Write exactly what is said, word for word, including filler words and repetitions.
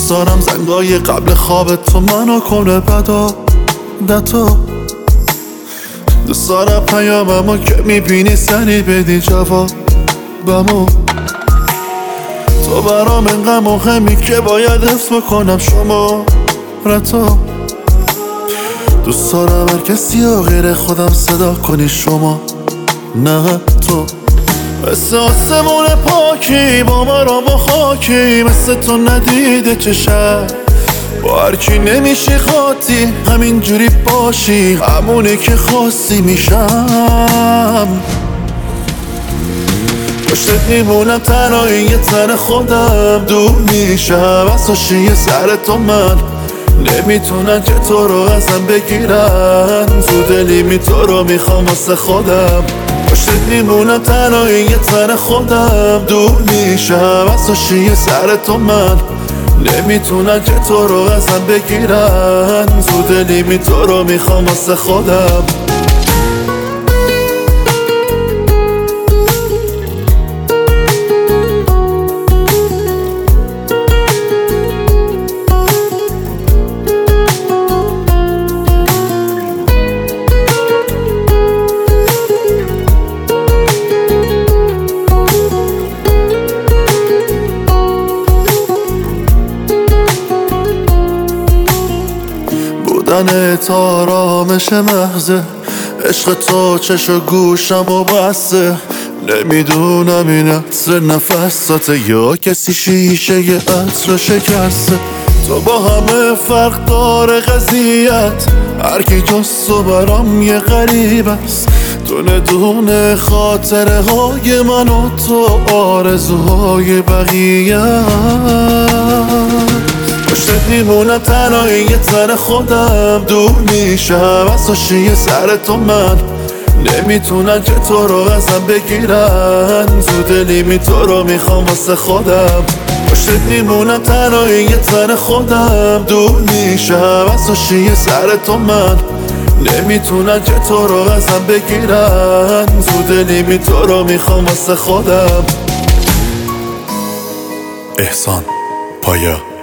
دوست دارم زنگای قبل خواب تو منو کنه بدا دتا. دوست دارم پیاممو که میبینی سری بدی جواب بمو. تو برام انقدر مهمی که باید حفظ بکنم شما رتا. دوست دارم هر کسی ها غیر خودم صدا کنی شما نه تو. مثل آسمون پاکی با مرا با خاکی، مثل تو ندیده چشم با هرکی نمیشی خاطی، همینجوری باشی همونه که خواستی میشم. پشتت میمونم تنهایی یه تن خودم دور میشم از حاشیه سر تو. من نمیتونن که تو رو ازم بگیرن، تو دلی می تو رو میخوام واسه خودم. پشتت میمونم تنهایی یه تن خودم دور میشم از حاشیه سر تو. من نمیتونن که تو رو ازم بگیرن، تو دلی می تو رو میخوام واسه خودم. بودن تو آرامش محضه، عشق تو چش و گوشم و بسته. نمیدونم این عطر نفساته یا کسی شیشه یه عطر شکسته. تو با همه فرق داره قضیت، هرکی جز تو برام یه غریب است. دونه دونه خاطره های من و تو آرزوهای بقیه. پشتت میمونم تنهایی یه تن خودم دور میشم از حاشیه سر تو. من نمیتونن که تو رو ازم بگیرن، تو دلی می تو رو میخوام واسه خودم. پشتت میمونم تنهایی یه تن خودم دور میشم از حاشیه سر تو. من نمیتونن که تو رو ازم بگیرن، تو دلی می تو رو میخوام واسه خودم. احسان پایا.